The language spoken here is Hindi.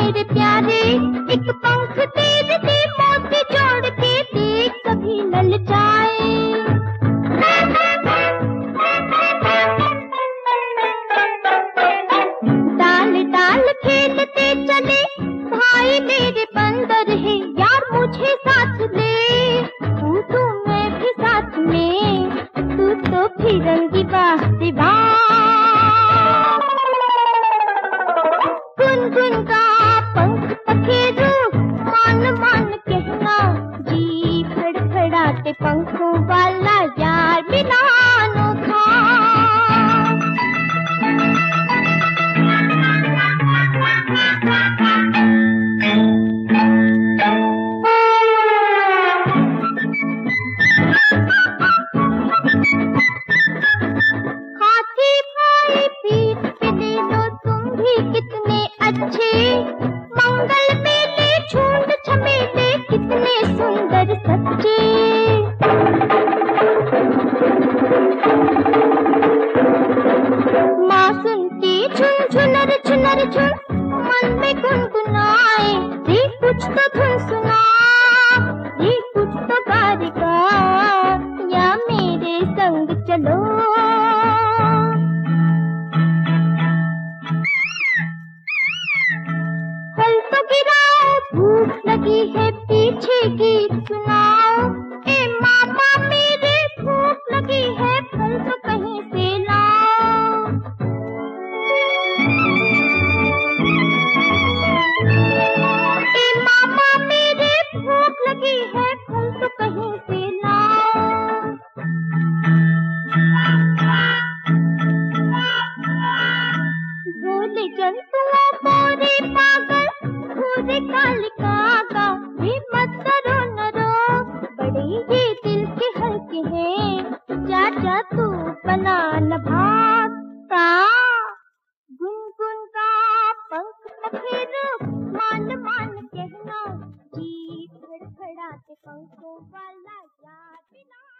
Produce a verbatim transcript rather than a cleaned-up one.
मेरे प्यारे, एक पंख तेरे दे मोती जोड़ के देख कभी ललचाए। डाल डाल खेलते चले भाई मेरे बंदर है, यार मुझे साथ ले, तू तो मैं भी साथ में, तू तो फिरंगी बाह से बाह। गुनगुन का पंख पखेरू, मान मान कहना, जी फड़फड़ाते पंखों वाला यार मिला अनोखा। हाथी भाई पीठ पे ले लो तुम भी कितने अच्छे, मंगल मेले झुंड झमेले कितने सुंदर सच्चे। माँ सुनती झुनझुनर झुनर झुन, मन में गुनगुनाए, रे कुछ तो धुन सुना, रे कुछ तो गारिका, या मेरे संग चलो। फल तो गिराओ, भूख लगी है पीछे गीत सुनाओ, ए मामा मेरे भूख लगी है, फल तो कहीं से लाओ। ए मामा मेरे भूख लगी है, फल तो कहीं से लाओ। भोले जंतुओं मोरे पागल, भूरे काले कागा, वे मत डरो न रो, बड़े ये दिल के हल्के हैं, जा जा तू बना न भागता। गुनगुन का पंख पखेरू, मान मान कहना, जी फड़फड़ाते पंखों वाला यार मिला।